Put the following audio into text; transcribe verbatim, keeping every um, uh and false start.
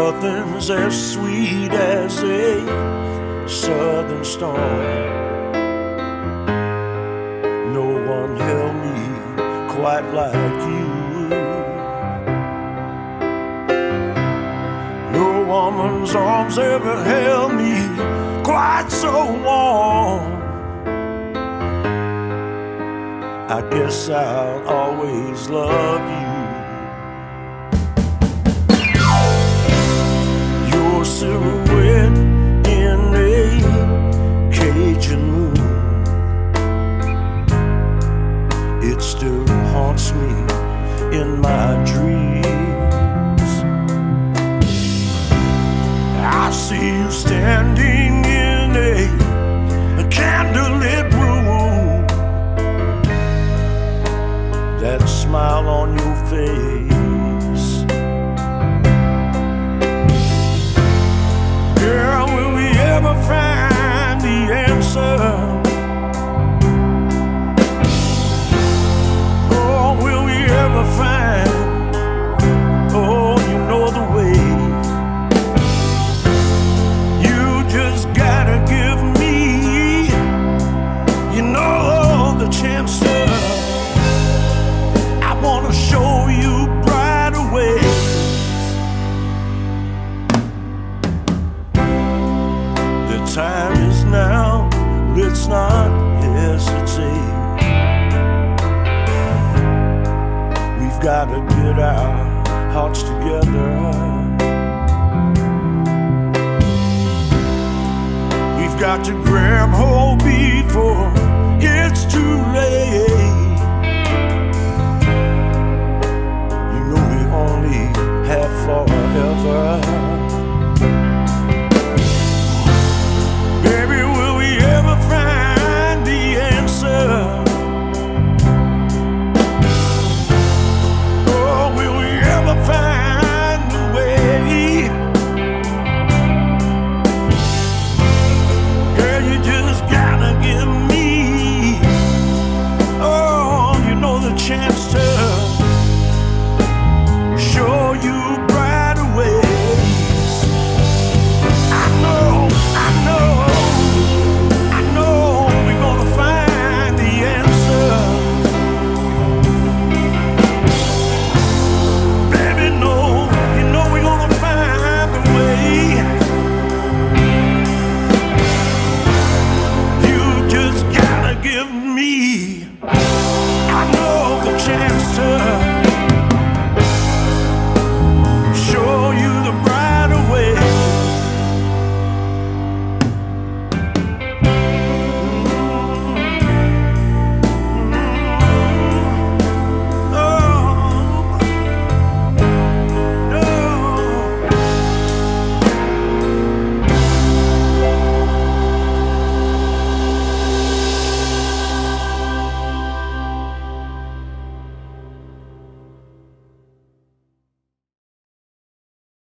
Nothing's as sweet as a southern storm. No one held me quite like you. No woman's arms ever held me quite so warm. I guess I'll always love you. Your silhouette in a Cajun moon, it still haunts me in my dreams. I see you standing in a, a candlelit room, that smile on your face. Girl, will we ever find the answer? Oh, will we ever find, oh, you know the way. You just gotta give me, you know, the chance to. I wanna show you brighter ways. The time is now, let's not hesitate. We've gotta get our hearts together. We've got to grab hold before it's too late. Have forever. Baby, will we ever find the answer? Oh, will we ever find the way? Girl, you just gotta give me, oh, you know, the chance to show you brighter ways. I know, I know, I know we're gonna find the answer. Baby, no, you know we're gonna find the way. You just gotta give me, I know, the chance to